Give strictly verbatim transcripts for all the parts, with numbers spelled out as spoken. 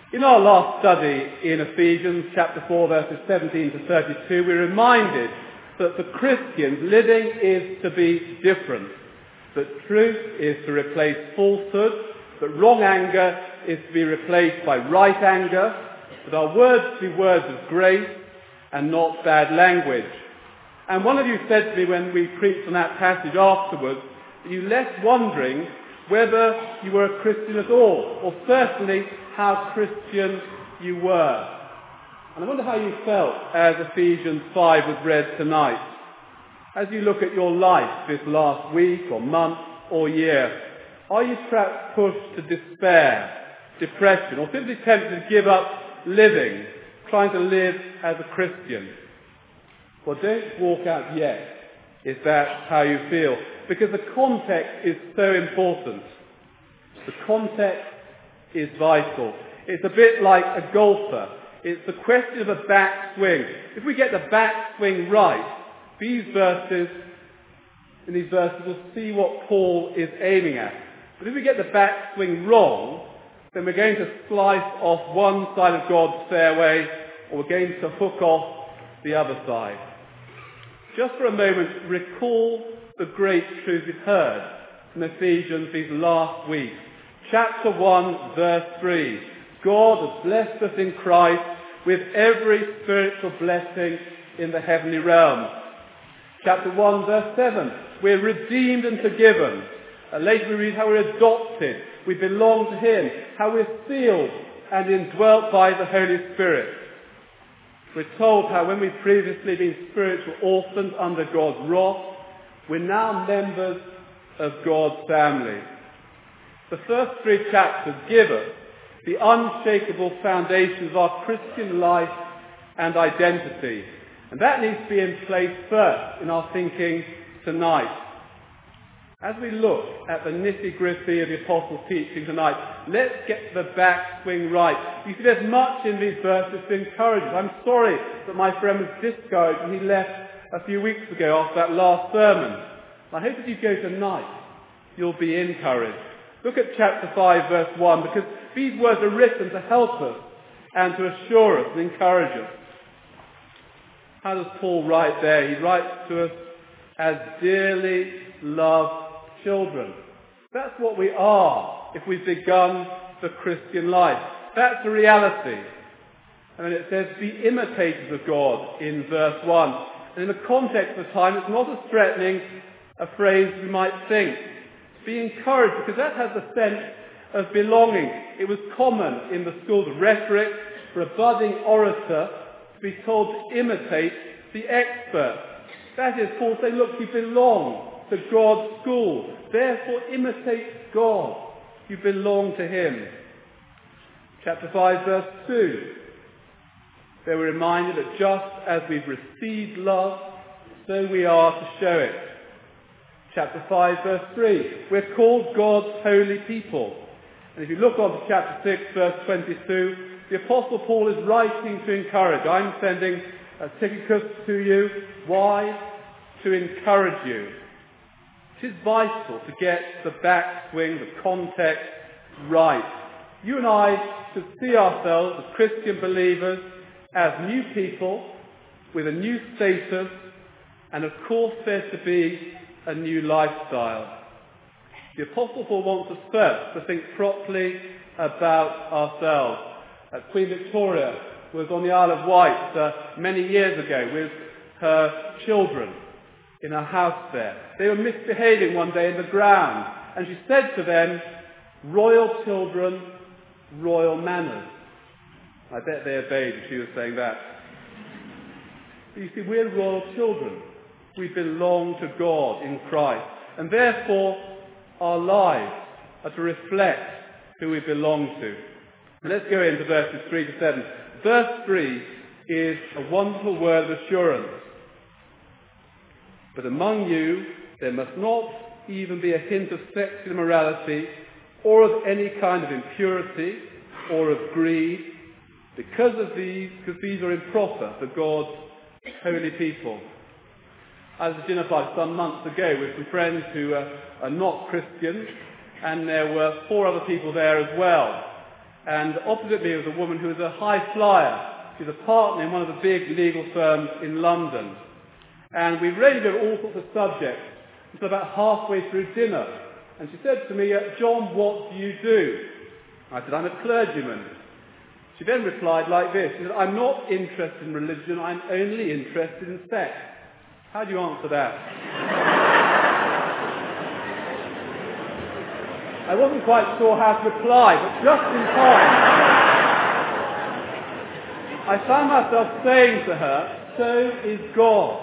In our last study in Ephesians chapter four verses seventeen to thirty-two, we're reminded that for Christians, living is to be different. That truth is to replace falsehood, that wrong anger is to be replaced by right anger, that our words be words of grace and not bad language. And one of you said to me when we preached on that passage afterwards, that you left wondering whether you were a Christian at all, or certainly how Christian you were. And I wonder how you felt as Ephesians five was read tonight. As you look at your life this last week or month or year, are you perhaps pushed to despair, depression, or simply tempted to give up living, trying to live as a Christian? Well, don't walk out yet if that's how you feel, because the context is so important. The context is vital. It's a bit like a golfer. It's the question of a backswing. If we get the backswing right, these verses, in these verses, we'll see what Paul is aiming at. But if we get the backswing wrong, then we're going to slice off one side of God's fairway, or we're going to hook off the other side. Just for a moment, recall the great truth we've heard from Ephesians these last weeks. Chapter one, verse three. God has blessed us in Christ with every spiritual blessing in the heavenly realms. Chapter one, verse seven. We're redeemed and forgiven. Uh, later we read how we're adopted. We belong to Him. How we're sealed and indwelt by the Holy Spirit. We're told how when we've previously been spiritual orphans under God's wrath, we're now members of God's family. The first three chapters give us the unshakable foundations of our Christian life and identity. And that needs to be in place first in our thinking tonight. As we look at the nitty-gritty of the Apostles' teaching tonight, let's get the backswing right. You see, there's much in these verses to encourage us. I'm sorry that my friend was discouraged when he left a few weeks ago after that last sermon. I hope if you go tonight, you'll be encouraged. Look at chapter five, verse one, because these words are written to help us and to assure us and encourage us. How does Paul write there? He writes to us as dearly loved children. That's what we are if we've begun the Christian life. That's the reality. And then it says, be imitators of God in verse one. And in the context of the time, it's not as threatening a phrase we might think. Be encouraged, because that has a sense of belonging. It was common in the schools of rhetoric for a budding orator to be told to imitate the expert. That is, Paul saying, look, you belong to God's school. Therefore, imitate God. You belong to Him. Chapter five, verse two. They were reminded that just as we've received love, so we are to show it. Chapter five, verse three. We're called God's holy people. And if you look on to chapter six, verse twenty-two, the Apostle Paul is writing to encourage. I'm sending a Tychicus to you. Why? To encourage you. It is vital to get the backswing, the context right. You and I should see ourselves as Christian believers as new people with a new status, and of course there's to be a new lifestyle. The Apostle Paul wants us first to think properly about ourselves. Uh, Queen Victoria was on the Isle of Wight uh, many years ago with her children in her house there. They were misbehaving one day in the ground, and she said to them, royal children, royal manners. I bet they obeyed if she was saying that. But you see, we're royal children. We belong to God in Christ. And therefore, our lives are to reflect who we belong to. Let's go into verses three to seven. Verse three is a wonderful word of assurance. But among you, there must not even be a hint of sexual immorality, or of any kind of impurity, or of greed, because of these, because these are improper for God's holy people. I was at dinner party some months ago with some friends who uh, are not Christians, and there were four other people there as well. And opposite me was a woman who was a high flyer. She's a partner in one of the big legal firms in London. And we raved over all sorts of subjects until about halfway through dinner. And she said to me, uh, John, what do you do? I said, I'm a clergyman. She then replied like this. She said, I'm not interested in religion, I'm only interested in sex. How do you answer that? I wasn't quite sure how to reply, but just in time, I found myself saying to her, so is God.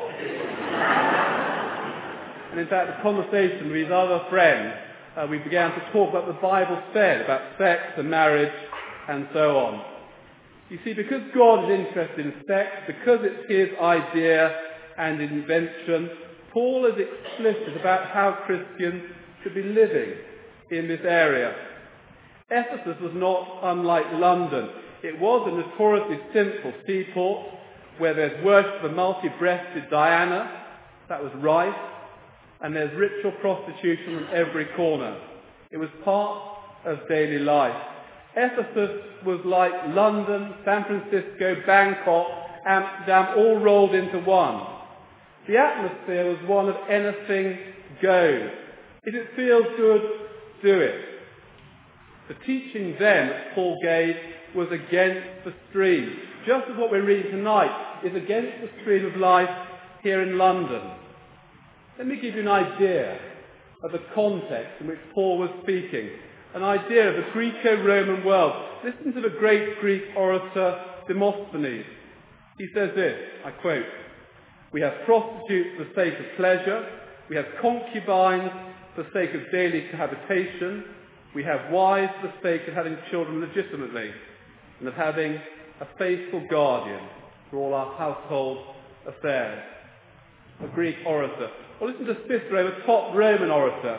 And in fact, the conversation with these other friends, uh, we began to talk about what the Bible said about sex and marriage and so on. You see, because God is interested in sex, because it's his idea and invention, Paul is explicit about how Christians should be living in this area. Ephesus was not unlike London. It was a notoriously sinful seaport where there's worship of the multi-breasted Diana, that was rife, and there's ritual prostitution on every corner. It was part of daily life. Ephesus was like London, San Francisco, Bangkok, Amsterdam, all rolled into one. The atmosphere was one of anything goes. If it feels good, do it. The teaching then that Paul gave was against the stream, just as what we're reading tonight is against the stream of life here in London. Let me give you an idea of the context in which Paul was speaking, an idea of the Greco-Roman world. Listen to the great Greek orator Demosthenes. He says this, I quote, "We have prostitutes for the sake of pleasure, we have concubines for the sake of daily cohabitation, we have wives for the sake of having children legitimately, and of having a faithful guardian for all our household affairs." A Greek orator. Or listen to Cicero, a top Roman orator.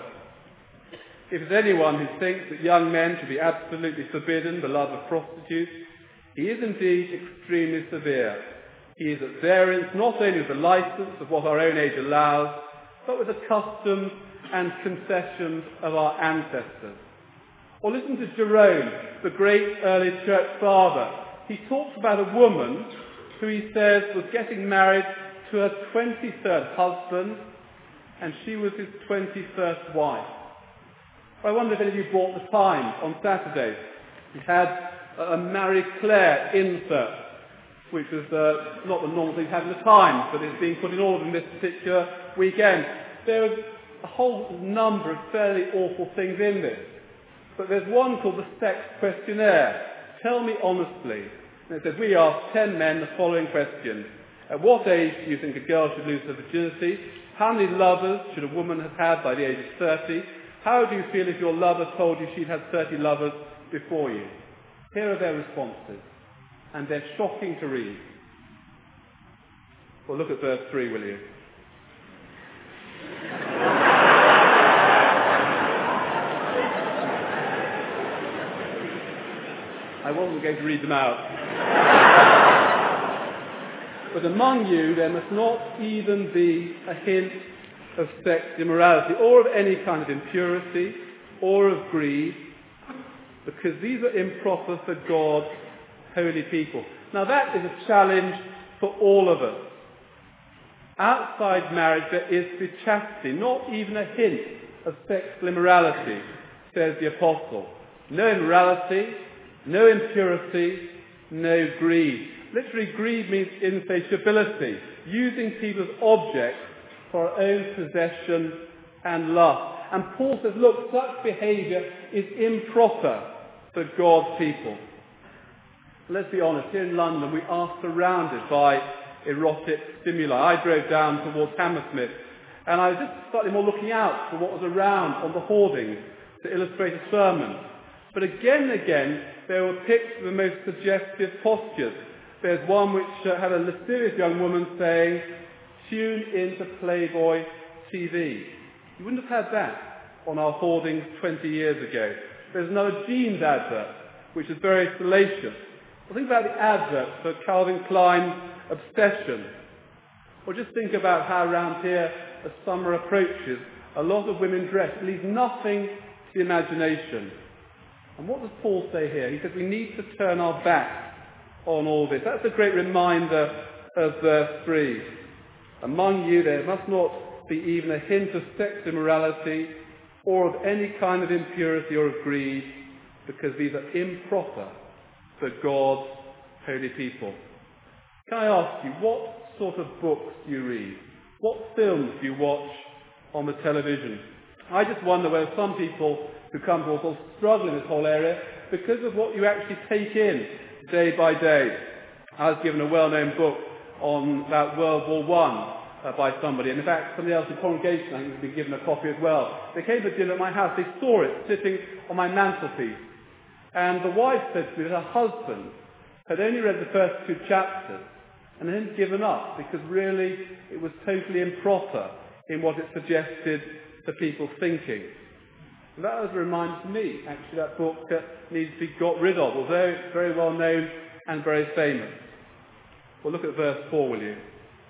If there's anyone who thinks that young men should be absolutely forbidden the love of prostitutes, he is indeed extremely severe. He is at variance not only with the license of what our own age allows, but with the customs and concessions of our ancestors. Or listen to Jerome, the great early church father. He talks about a woman who he says was getting married to her twenty-third husband, and she was his twenty-first wife. I wonder if any of you bought the Times on Saturday. It had a Marie Claire insert, which was uh, not the normal thing to have in the Times, but it's being put in all of them this particular weekend. There was a whole number of fairly awful things in this. But there's one called the Sex Questionnaire. Tell me honestly. And it says, we asked ten men the following questions. At what age do you think a girl should lose her virginity? How many lovers should a woman have had by the age of thirty? How do you feel if your lover told you she'd had thirty lovers before you? Here are their responses. And they're shocking to read. Well, look at verse three, will you? I wasn't going to read them out. But among you there must not even be a hint of sex immorality, or of any kind of impurity, or of greed, because these are improper for God's holy people. Now that is a challenge for all of us. Outside marriage there is to be chastity, not even a hint of sexual immorality, says the Apostle. No immorality, no impurity, no greed. Literally, greed means insatiability, using people as objects for our own possession and lust. And Paul says, look, such behaviour is improper for God's people. Let's be honest, here in London we are surrounded by erotic stimuli. I drove down towards Hammersmith and I was just slightly more looking out for what was around on the hoardings to illustrate a sermon. But again and again there were pictures of the most suggestive postures. There's one which uh, had a lascivious young woman saying, "Tune into Playboy T V." You wouldn't have had that on our hoardings twenty years ago. There's another jeans advert, which is very salacious. Well, think about the advert for Calvin Klein's Obsession. Or just think about how around here, as summer approaches, a lot of women dress. It leaves nothing to the imagination. And what does Paul say here? He says we need to turn our back on all this. That's a great reminder of verse three. Among you there must not be even a hint of sex immorality or of any kind of impurity or of greed, because these are improper for God's holy people. Can I ask you, what sort of books do you read? What films do you watch on the television? I just wonder whether some people who come to us will struggle in this whole area because of what you actually take in day by day. I was given a well-known book on about World War One uh, by somebody, and in fact somebody else in the congregation I think has been given a copy as well. They came to dinner at my house, they saw it sitting on my mantelpiece, and the wife said to me that her husband had only read the first two chapters and then given up because really it was totally improper in what it suggested to people thinking. And that was a reminder to me, actually, that book uh, needs to be got rid of, although it's very well known and very famous. Well, look at verse four, will you?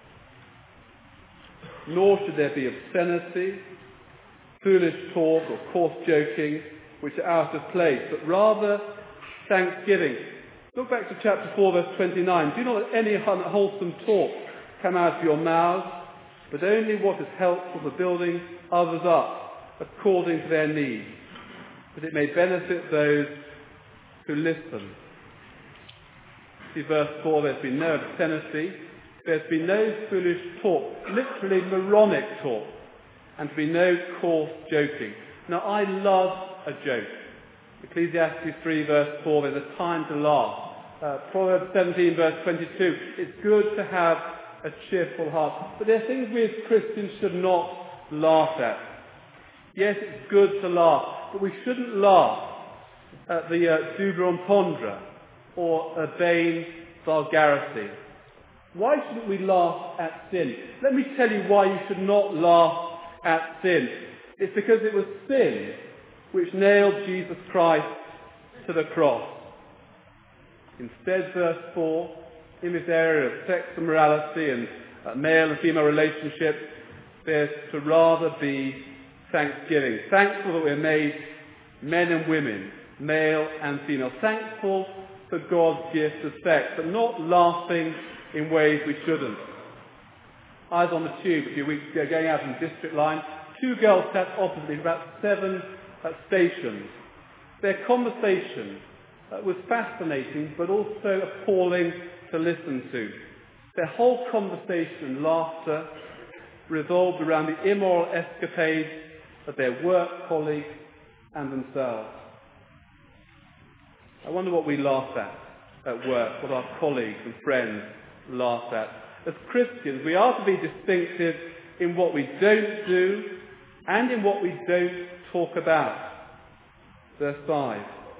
Nor should there be obscenity, foolish talk or coarse joking, which are out of place, but rather thanksgiving. Look back to chapter four, verse twenty-nine. Do not let any unwholesome talk come out of your mouths, but only what is helpful for building others up according to their needs, that it may benefit those who listen. See verse four, there's been no obscenity, there's been no foolish talk, literally moronic talk, and to be no coarse joking. Now I love a joke. Ecclesiastes three verse four, there's a time to laugh. Uh, Proverbs seventeen verse twenty-two, it's good to have a cheerful heart. But there are things we as Christians should not laugh at. Yes, it's good to laugh, but we shouldn't laugh at the uh, double entendre or urbane vulgarity. Why shouldn't we laugh at sin? Let me tell you why you should not laugh at sin. It's because it was sin which nailed Jesus Christ to the cross. Instead, verse four, in this area of sex and morality and uh, male and female relationships, there's to rather be thanksgiving. Thankful that we're made men and women, male and female. Thankful for God's gift of sex, but not laughing in ways we shouldn't. I was on the tube a few weeks ago going out on the District Line. Two girls sat opposite me, about seven uh, stations. Their conversation uh, was fascinating, but also appalling to listen to. Their whole conversation and laughter revolved around the immoral escapades of their work colleagues and themselves. I wonder what we laugh at at work, what our colleagues and friends laugh at. As Christians, we are to be distinctive in what we don't do and in what we don't talk about. Verse five.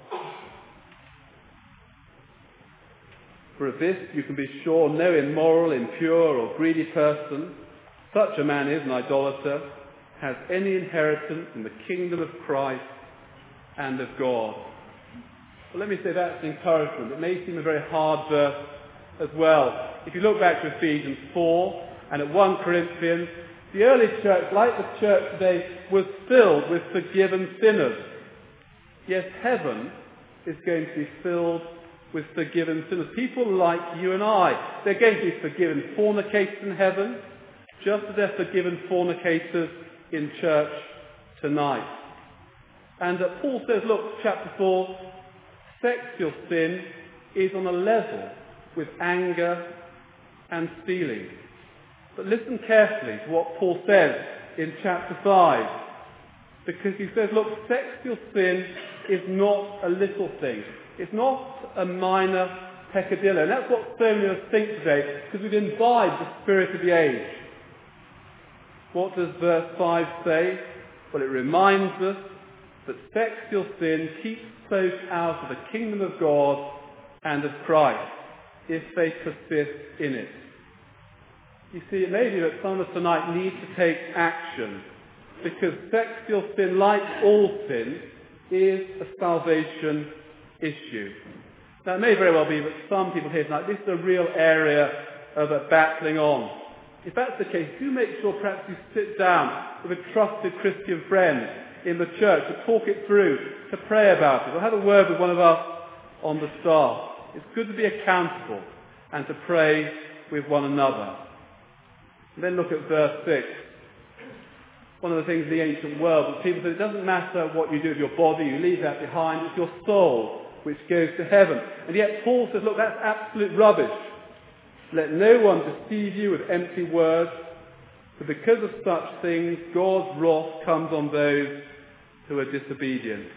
For of this you can be sure, no immoral, impure or greedy person, such a man is an idolater, has any inheritance in the kingdom of Christ and of God. Well, let me say that's encouragement. It may seem a very hard verse as well. If you look back to Ephesians four and at First Corinthians, the early church, like the church today, was filled with forgiven sinners. Yes, heaven is going to be filled with forgiven sinners. People like you and I. They're going to be forgiven fornicators in heaven, just as they're forgiven fornicators in church tonight. And uh, Paul says, look, chapter four, sexual sin is on a level with anger and stealing. But listen carefully to what Paul says in chapter five, because he says, look, sexual sin is not a little thing. It's not a minor peccadillo. And that's what so many of us think today, because we've imbibed the spirit of the age. What does verse five say? Well, it reminds us that sexual sin keeps folk out of the kingdom of God and of Christ if they persist in it. You see, it may be that some of us tonight need to take action, because sexual sin, like all sin, is a salvation issue. Now, it may very well be that some people here tonight, this is a real area of a battling on. If that's the case, do make sure perhaps you sit down with a trusted Christian friend in the church, to talk it through, to pray about it, or have a word with one of us on the staff. It's good to be accountable and to pray with one another. And then look at verse six. One of the things in the ancient world was people said it doesn't matter what you do with your body, you leave that behind, it's your soul which goes to heaven. And yet Paul says, look, that's absolute rubbish. Let no one deceive you with empty words, for because of such things, God's wrath comes on those who are disobedient.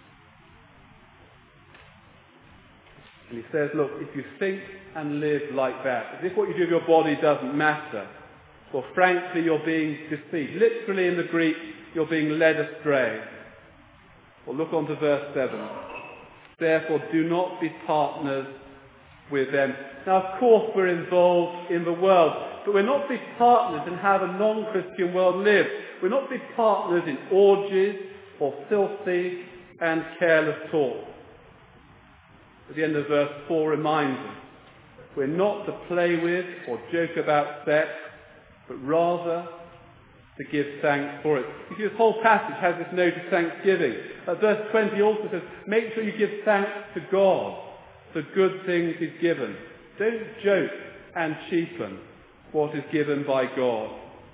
And he says, look, if you think and live like that, as if what you do with your body doesn't matter, well, frankly, you're being deceived. Literally in the Greek, you're being led astray. Well, look on to verse seven. Therefore, do not be partners with them. Now, of course, we're involved in the world, but we're not big partners in how the non-Christian world lives. We're not big partners in orgies or filthy and careless talk. At the end of verse four reminds us, we're not to play with or joke about sex, but rather to give thanks for it. You see, this whole passage has this note of thanksgiving. Uh, verse twenty also says, make sure you give thanks to God for good things he's given. Don't joke and cheapen what is given by God.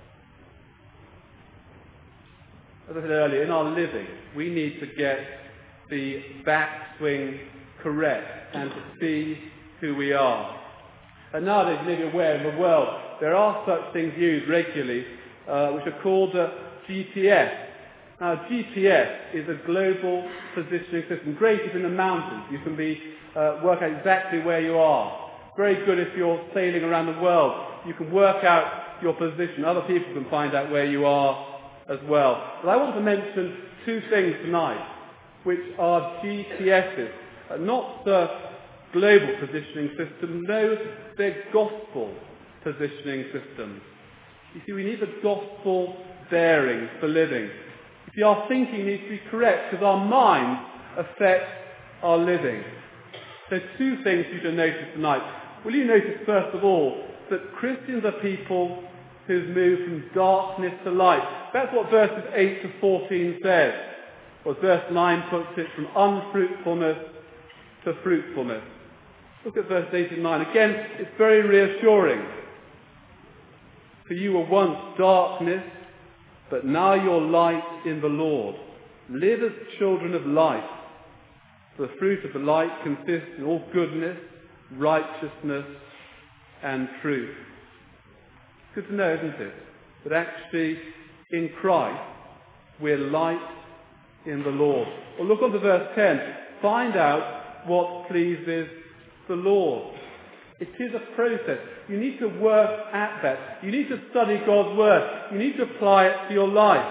As I said earlier, in our living, we need to get the backswing correct and to see who we are. And nowadays, you may be aware in the world, there are such things used regularly, uh, which are called uh, G P S. Now, G P S is a global positioning system. Great if in the mountains. You can be uh, work out exactly where you are. Very good if you're sailing around the world. You can work out your position. Other people can find out where you are as well. But I want to mention two things tonight, which are G P S's. Uh, not the global positioning system, no, they're gospel positioning systems. You see, we need the gospel bearing for living. You see, our thinking needs to be correct because our minds affect our living. So two things you should notice tonight. Will you notice, first of all, that Christians are people who've moved from darkness to light. That's what verses eight to fourteen says. Or verse nine puts it, from unfruitfulness to fruitfulness. Look at verse eight and nine. Again, it's very reassuring. For you were once darkness, but now you're light in the Lord. Live as children of light. For the fruit of the light consists in all goodness, righteousness, and truth. Good to know, isn't it? That actually, in Christ, we're light in the Lord. Well, look on to verse ten. Find out what pleases the Lord. It is a process. You need to work at that. You need to study God's Word. You need to apply it to your life.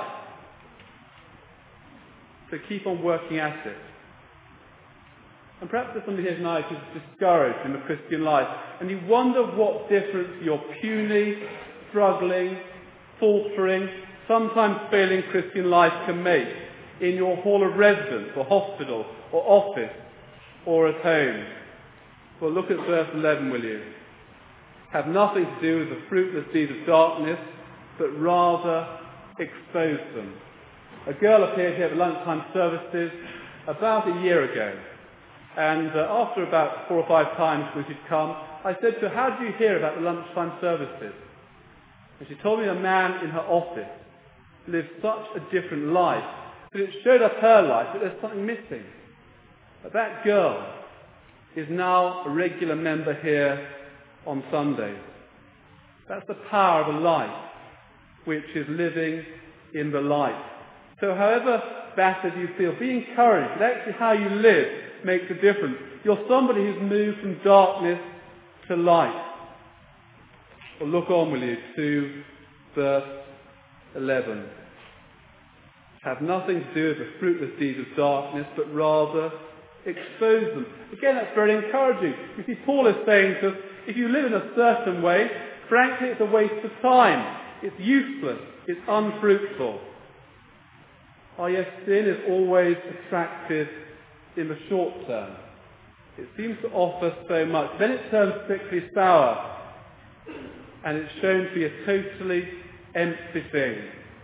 So keep on working at it. And perhaps there's somebody here tonight who's discouraged in the Christian life, and you wonder what difference your puny, struggling, faltering, sometimes failing Christian life can make in your hall of residence, or hospital, or office, or at home. Well, look at verse eleven, will you? Have nothing to do with the fruitless deeds of darkness, but rather expose them. A girl appeared here at the lunchtime services about a year ago. And uh, after about four or five times when she'd come, I said to her, how did you hear about the lunchtime services? And she told me a man in her office lived such a different life that it showed up her life that there's something missing. But that girl is now a regular member here on Sundays. That's the power of a life which is living in the light. So however battered you feel, be encouraged that actually how you live makes a difference. You're somebody who's moved from darkness to light. Well, look on, will you, to verse eleven. Have nothing to do with the fruitless deeds of darkness, but rather expose them. Again, that's very encouraging. You see, Paul is saying to us, if you live in a certain way, frankly, it's a waste of time. It's useless. It's unfruitful. Oh yes, sin is always attractive in the short term. It seems to offer so much. Then it turns quickly sour, and it's shown to be a totally empty thing.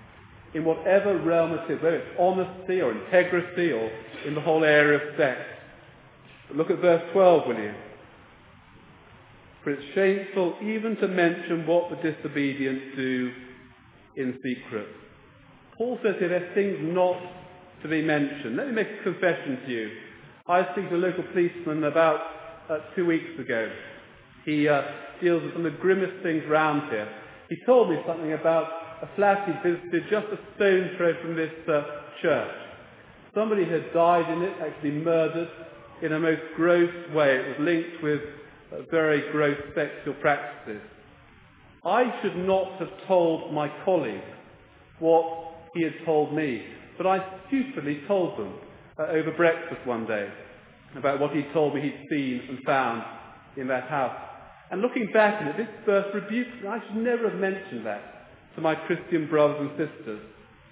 in whatever realm it is, whether it's honesty or integrity or in the whole area of sex. But look at verse twelve, will you? For it's shameful even to mention what the disobedient do in secret. Paul says here there are things not to be mentioned. Let me make a confession to you. I was speaking to a local policeman about uh, two weeks ago. He uh, deals with some of the grimmest things round here. He told me something about a flat he visited just a stone throw from this uh, church. Somebody had died in it, actually murdered, in a most gross way. It was linked with uh, very gross sexual practices. I should not have told my colleagues what he had told me, but I stupidly told them uh, over breakfast one day about what he told me he'd seen and found in that house. And looking back on it, this verse rebukes me. I should never have mentioned that to my Christian brothers and sisters.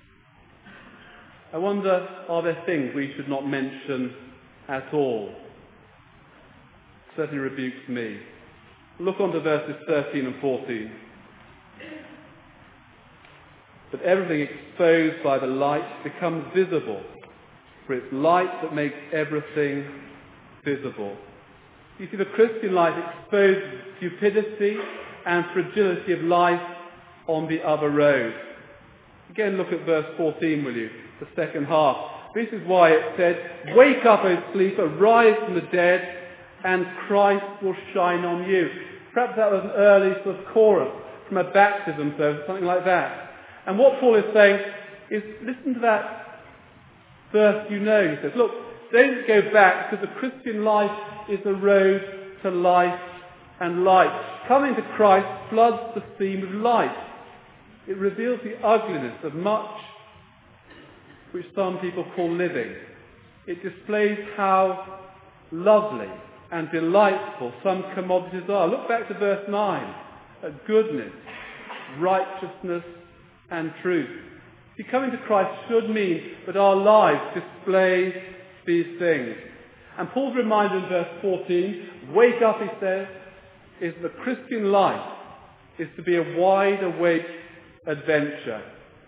I wonder, are there things we should not mention at all? It certainly rebukes me. Look on to verses thirteen and fourteen. But everything exposed by the light becomes visible, for it's light that makes everything visible. You see, the Christian life exposes stupidity and fragility of life on the other road. Again, look at verse fourteen, will you? The second half. This is why it said, "Wake up, O sleeper, rise from the dead, and Christ will shine on you." Perhaps that was an early sort of chorus from a baptism service, something like that. And what Paul is saying is, listen to that verse you know. He says, look, don't go back, because the Christian life is a road to life and light. Coming to Christ floods the scene with light. It reveals the ugliness of much which some people call living. It displays how lovely and delightful some commodities are. Look back to verse nine, at goodness, righteousness, and truth. See, coming to Christ should mean that our lives display these things. And Paul's reminder in verse fourteen, wake up, he says, is the Christian life is to be a wide awake adventure.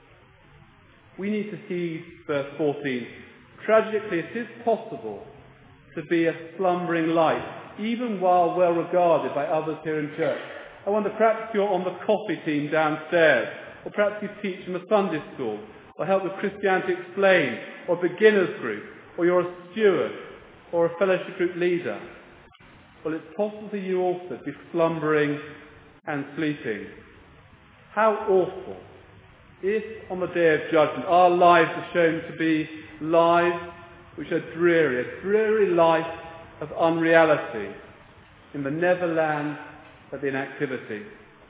We need to heed verse fourteen. Tragically, it is possible to be a slumbering light, even while well regarded by others here in church. I wonder, perhaps you're on the coffee team downstairs, or perhaps you teach in a Sunday school, or help with Christianity Explained, or beginners group, or you're a steward, or a fellowship group leader. Well, it's possible for you also to be slumbering and sleeping. How awful if on the day of judgment our lives are shown to be lives which are dreary, a dreary life of unreality in the neverland of inactivity.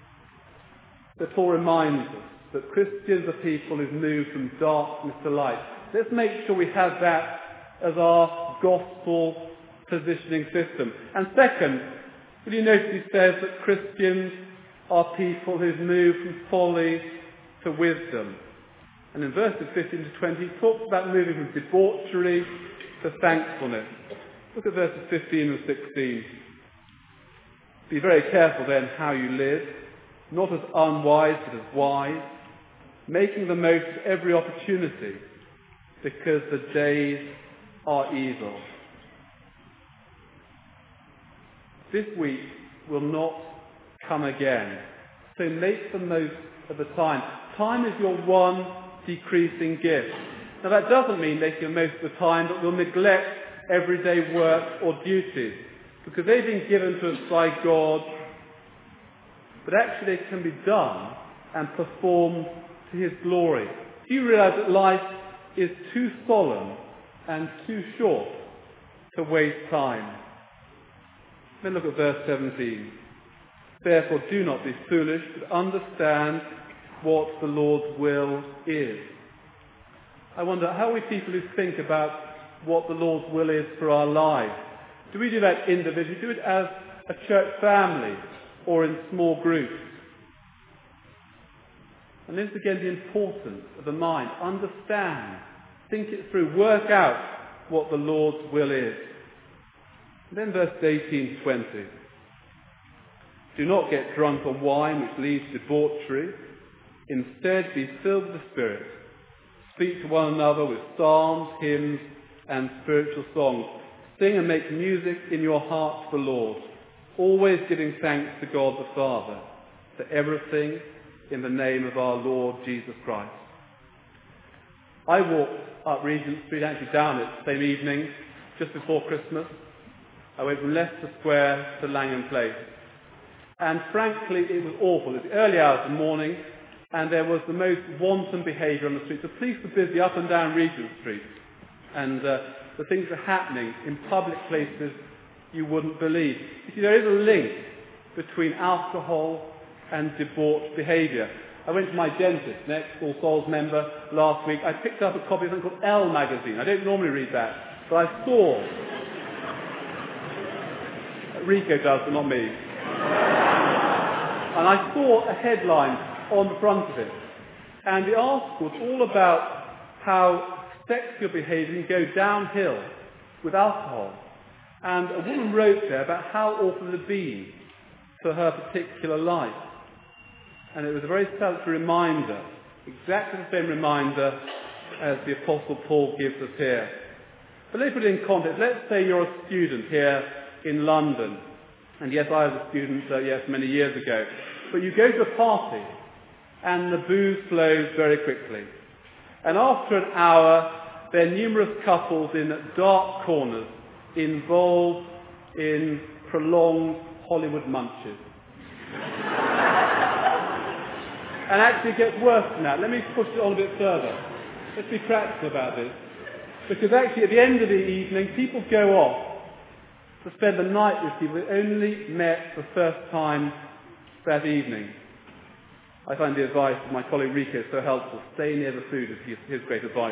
So Paul reminds us that Christians are people who've moved from darkness to light. Let's make sure we have that as our gospel positioning system. And second, will you notice he says that Christians are people who've moved from folly to wisdom. And in verses fifteen to twenty, he talks about moving from debauchery to thankfulness. Look at verses fifteen and sixteen. Be very careful then how you live, not as unwise but as wise, making the most of every opportunity, because the days are evil. This week will not come again, so make the most of the time. Time is your one decreasing gift. Now that doesn't mean making the most of the time that we'll neglect everyday work or duties, because they've been given to us by God, but actually they can be done and performed to his glory. Do you realise that life is too solemn and too short to waste time? Then look at verse seventeen. Therefore do not be foolish, but understand what the Lord's will is. I wonder, how are we people who think about what the Lord's will is for our lives? Do we do that individually? Do it as a church family or in small groups? And this is again the importance of the mind. Understand, think it through, work out what the Lord's will is. And then verse eighteen to twenty. Do not get drunk on wine, which leads to debauchery. Instead, be filled with the Spirit, Speak to one another with psalms, hymns, and spiritual songs. Sing and make music in your heart to the Lord, always giving thanks to God the Father, for everything in the name of our Lord Jesus Christ. I walked up Regent Street, actually down it the same evening, just before Christmas. I went from Leicester Square to Langham Place. And frankly, it was awful. It was the early hours of the morning, and there was the most wanton behaviour on the streets. The police were busy up and down Regent Street, and uh, the things were happening in public places you wouldn't believe. You see, there is a link between alcohol and debauched behaviour. I went to my dentist, an ex-All Souls member, last week. I picked up a copy of something called Elle magazine. I don't normally read that, but I saw... Rico does, but not me. And I saw a headline on the front of it. And the article was all about how sexual behaviour can go downhill with alcohol. And a woman wrote there about how awful it had been for her particular life. And it was a very salutary reminder, exactly the same reminder as the Apostle Paul gives us here. But let's put it in context. Let's say you're a student here in London. And yes, I was a student, uh, yes, many years ago. But you go to a party, and the booze flows very quickly. And after an hour, there are numerous couples in dark corners involved in prolonged Hollywood munches. And actually it gets worse than that. Let me push it on a bit further. Let's be practical about this. Because actually at the end of the evening, people go off to spend the night with people they only met for the first time that evening. I find the advice of my colleague Rico so helpful. Stay near the food is his, his great advice.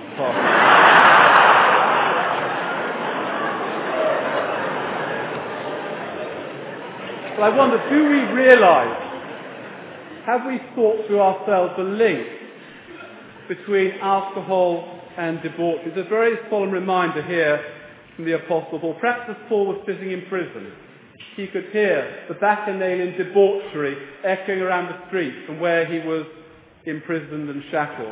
But I wonder, do we realise, have we thought through ourselves the link between alcohol and debauchery? It's a very solemn reminder here from the Apostle Paul. Perhaps as Paul was sitting in prison, he could hear the bacchanalian debauchery echoing around the streets from where he was imprisoned and shackled.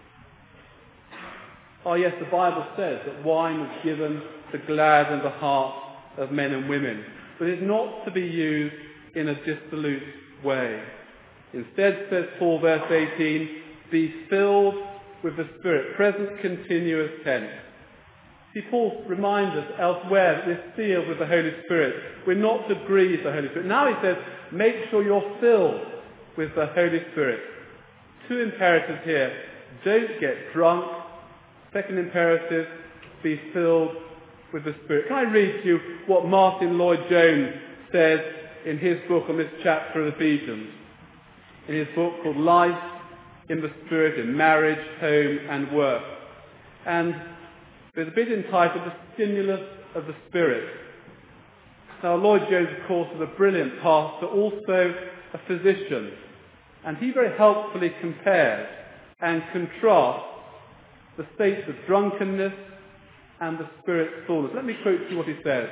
Oh yes, the Bible says that wine was given to gladden the hearts of men and women, but it's not to be used in a dissolute way. Instead, says Paul, verse eighteen, be filled with the Spirit, present continuous tense. See, Paul reminds us elsewhere that we're sealed with the Holy Spirit. We're not to grieve the Holy Spirit. Now he says, make sure you're filled with the Holy Spirit. Two imperatives here. Don't get drunk. Second imperative, be filled with the Spirit. Can I read to you what Martin Lloyd-Jones says in his book on this chapter of Ephesians? In his book called Life in the Spirit in Marriage, Home and Work. And there's a bit entitled The Stimulus of the Spirit. Now, Lloyd-Jones, of course, is a brilliant pastor, also a physician. And he very helpfully compares and contrasts the states of drunkenness and the Spirit's fullness. Let me quote to you what he says.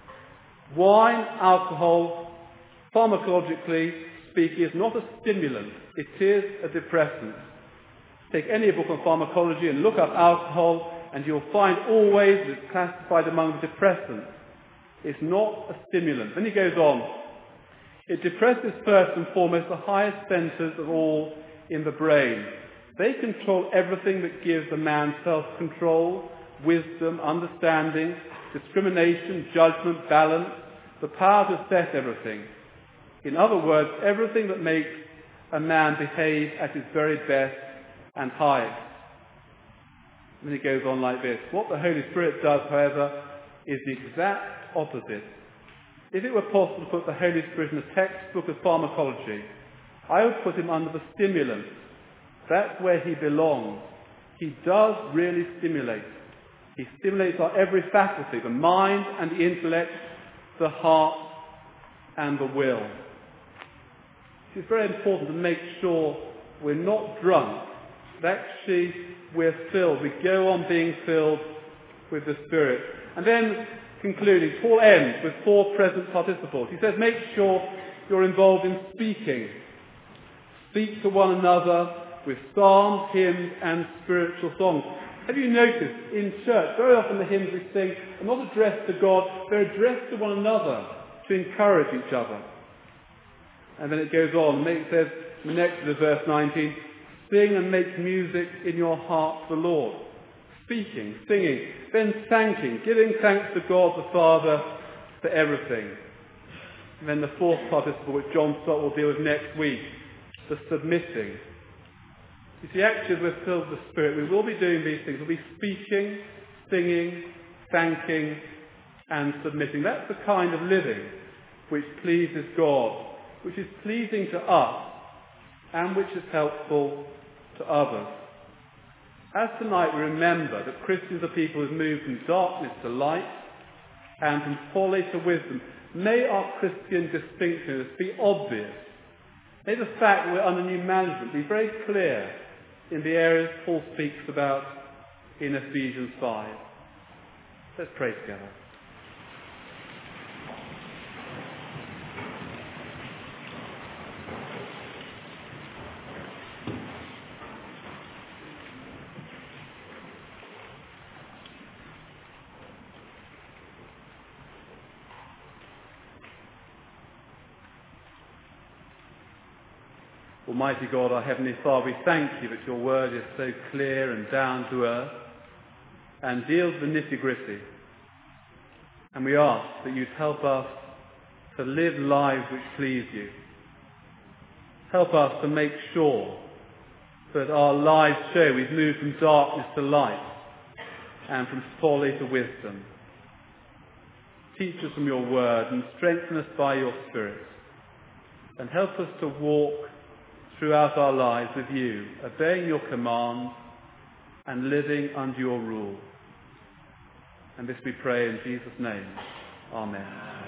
Wine, alcohol, pharmacologically speaking, is not a stimulant. It is a depressant. Take any book on pharmacology and look up alcohol, and you'll find always that it's classified among the depressants. It's not a stimulant. Then he goes on. It depresses first and foremost the highest centres of all in the brain. They control everything that gives a man self-control, wisdom, understanding, discrimination, judgment, balance, the power to set everything. In other words, everything that makes a man behave at his very best and highest. And he goes on like this. What the Holy Spirit does, however, is the exact opposite. If it were possible to put the Holy Spirit in a textbook of pharmacology, I would put him under the stimulant. That's where he belongs. He does really stimulate. He stimulates our every faculty, the mind and the intellect, the heart and the will. It's very important to make sure we're not drunk, that actually we're filled. We go on being filled with the Spirit. And then, concluding, Paul ends with four present participles. He says, make sure you're involved in speaking. Speak to one another with psalms, hymns and spiritual songs. Have you noticed in church, very often the hymns we sing are not addressed to God, they're addressed to one another to encourage each other. And then it goes on, it says, next to verse nineteen, sing and make music in your heart to the Lord. Speaking, singing, then thanking, giving thanks to God the Father for everything. And then the fourth participle, which John Stott will deal with next week, the submitting. You see, actually, as we're filled with the Spirit, we will be doing these things. We'll be speaking, singing, thanking, and submitting. That's the kind of living which pleases God, which is pleasing to us, and which is helpful to others. As tonight we remember that Christians are people who've moved from darkness to light, and from folly to wisdom, may our Christian distinctiveness be obvious. May the fact that we're under new management be very clear in the areas Paul speaks about in Ephesians five. Let's pray together. Almighty God, our Heavenly Father, we thank you that your word is so clear and down to earth and deals with the nitty-gritty. And we ask that you'd help us to live lives which please you. Help us to make sure that our lives show we've moved from darkness to light and from folly to wisdom. Teach us from your word and strengthen us by your Spirit. And help us to walk throughout our lives with you, obeying your commands and living under your rule. And this we pray in Jesus' name. Amen.